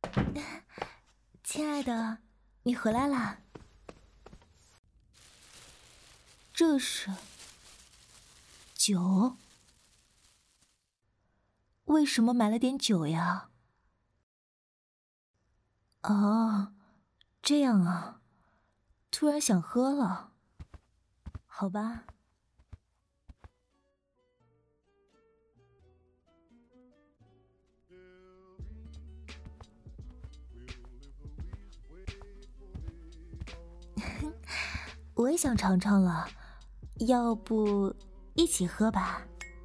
亲爱的，你回来啦。这是酒？为什么买了点酒呀？哦，这样啊，突然想喝了。好吧。我也想尝尝了，要不一起喝吧？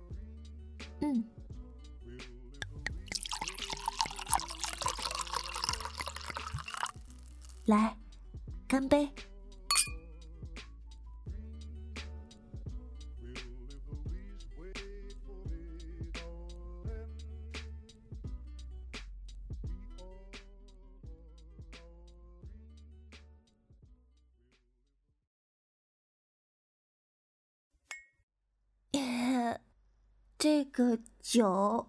来，干杯！这个酒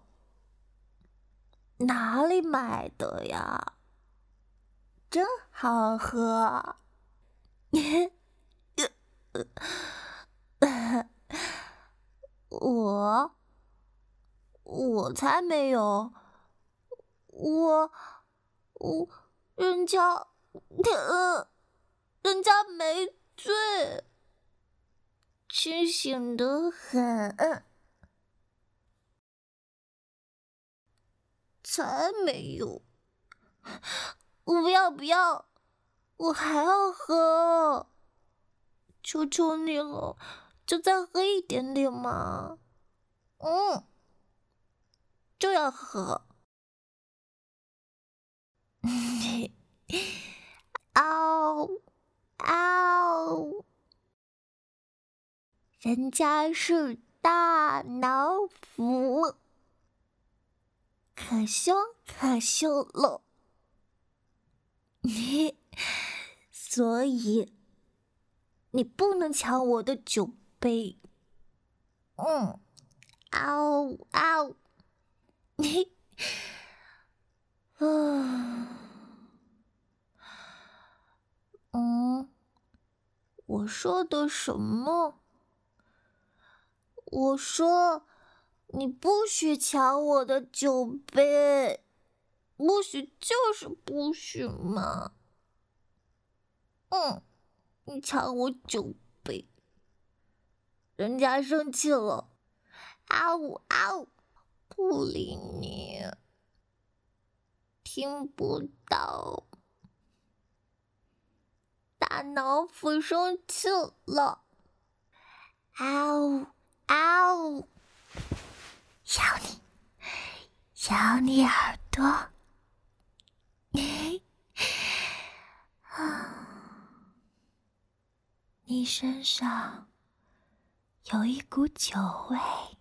哪里买的呀？真好喝！我才没有，我人家人家没醉，清醒得很。才没有！不要，我还要喝，求求你了，就再喝一点点嘛。就要喝。嗷嗷，人家是大老虎，可凶可凶了。所以你不能抢我的酒杯。嗷嗷，我说的什么？我说你不许抢我的酒杯，不许就是不许嘛。你抢我酒杯，人家生气了。嗷嗷，不理你，听不到。大老虎生气了。嗷嗷，咬你耳朵。你身上有一股酒味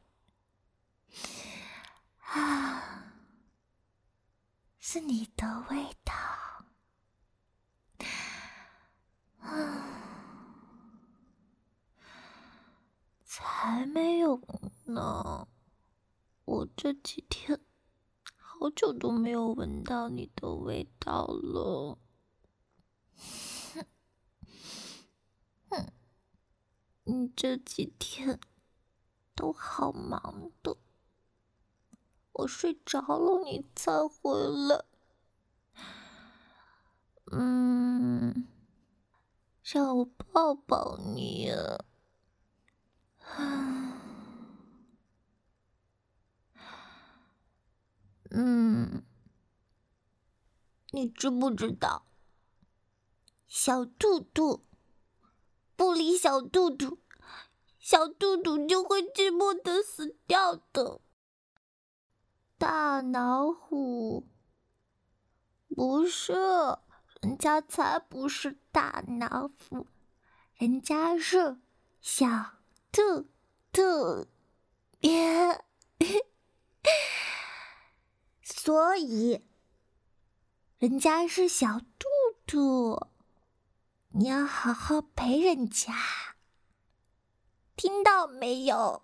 啊，是你的味道才没有呢，我这几天好久都没有闻到你的味道了。你这几天都好忙的，我睡着了你才回来。让我抱抱你。你知不知道，小兔兔不理小兔兔，小兔兔就会寂寞的死掉的。大老虎不是，人家才不是大老虎，人家是小兔兔。所以人家是小兔兔，你要好好陪人家，听到没有？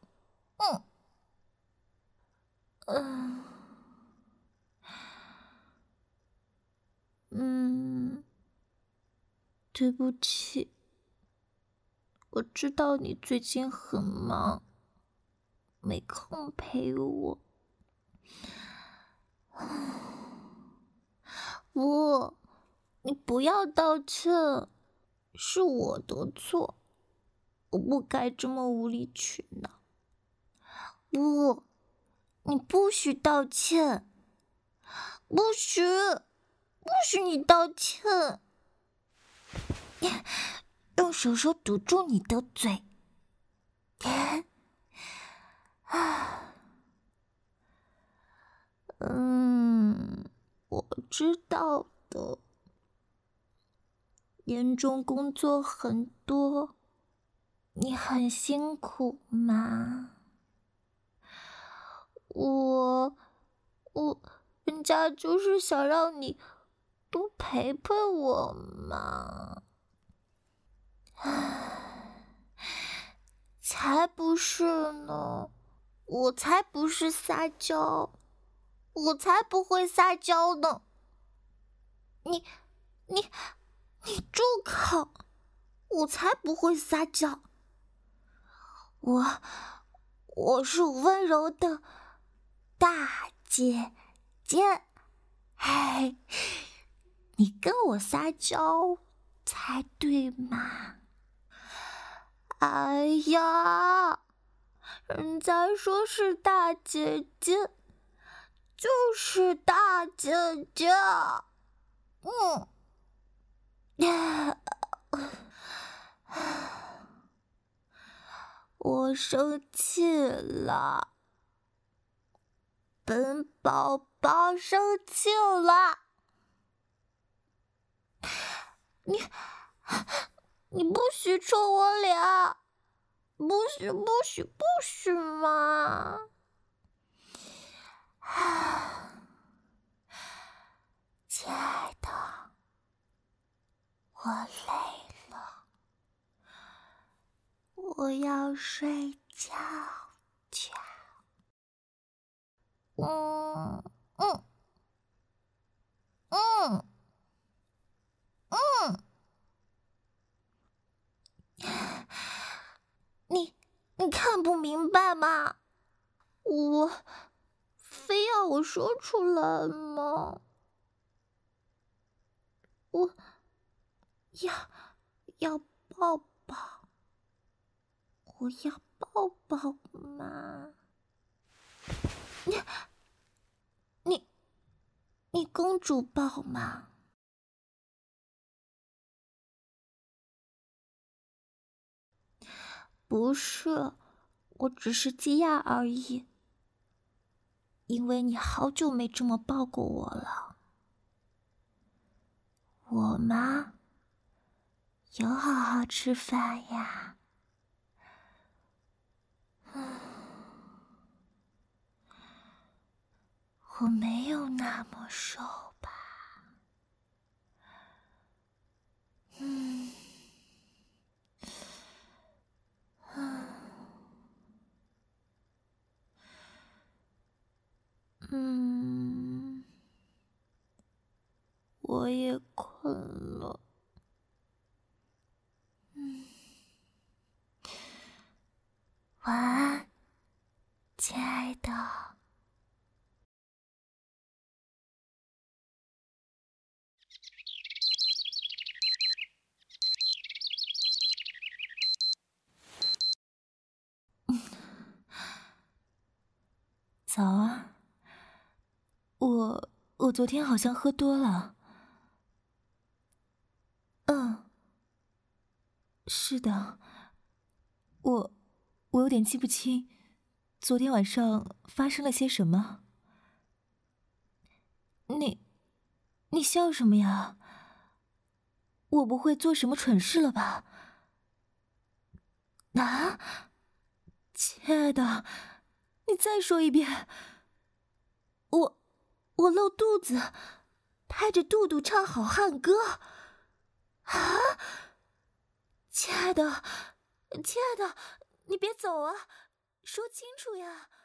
对不起，我知道你最近很忙，没空陪我。不，你不要道歉，是我的错，我不该这么无理取闹。不，你不许道歉，不许你道歉。用手手堵住你的嘴。我知道的。年终工作很多，你很辛苦嘛。人家就是想让你多陪陪我嘛。才不是呢，我才不是撒娇，我才不会撒娇呢。你住口！我才不会撒娇。我是温柔的大姐姐。嘿，你跟我撒娇才对嘛。哎呀，人家说是大姐姐，就是大姐姐。我生气了，本宝宝生气了。你不许抽我脸，不许嘛！亲爱的，我累了，我要睡觉觉。你看不明白吗？非要我说出来吗？我要抱抱，我要抱抱嘛！你公主抱嘛？不是，我只是惊讶而已，因为你好久没这么抱过我了。我嘛，有好好吃饭呀。我没有那么瘦吧？我也困了。晚安，亲爱的。早啊。我昨天好像喝多了。是的，我有点记不清昨天晚上发生了些什么。你笑什么呀？我不会做什么蠢事了吧？啊，亲爱的，你再说一遍。我露肚子，拍着肚肚唱好汉歌。啊，亲爱的，你别走啊，说清楚呀。